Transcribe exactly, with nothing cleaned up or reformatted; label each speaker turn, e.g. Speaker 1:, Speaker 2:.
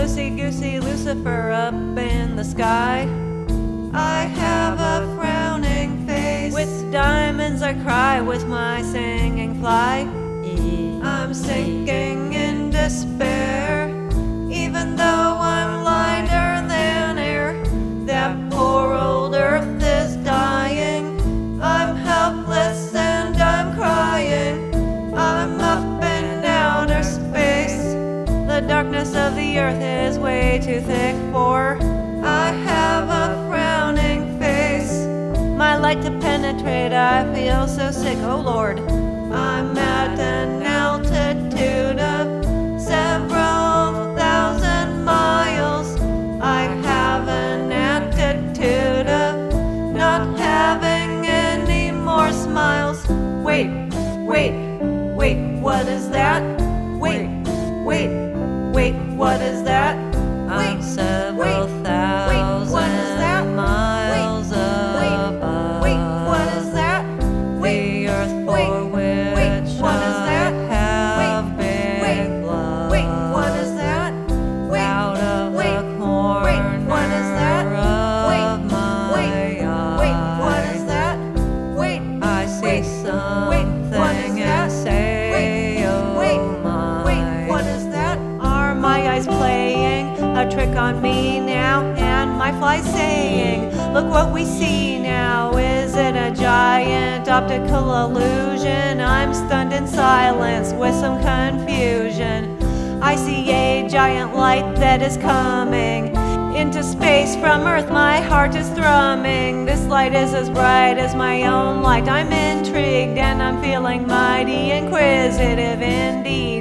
Speaker 1: loosey-goosey Lucifer up in the sky. I have a frowning face. With diamonds I cry with my singing fly. I'm sinking in despair, even though I'm lighter than air. That poor old earth is dying. I'm helpless and I'm crying. I'm up in outer space. The darkness of the earth is way too thick for I have a frowning face. My light to penetrate, I feel so sick, oh Lord. I'm at an altitude of several thousand miles. I have an attitude of not having any more smiles. Wait, wait, wait, what is that? Wait, wait, wait, what is that? I'm several thousand miles above. Wait, what is that? The earth for which I have big love. Wait, what is that? Out of the corner of my eye, wait, what is that? Wait, I see something and say, oh my. Wait, what is that? Are my eyes playing a trick on me now? And my fly's saying, look what we see now. Is it a giant optical illusion? I'm stunned in silence with some confusion. I see a giant light that is coming into space from Earth. My heart is thrumming. This light is as bright as my own light. I'm intrigued and I'm feeling mighty inquisitive indeed.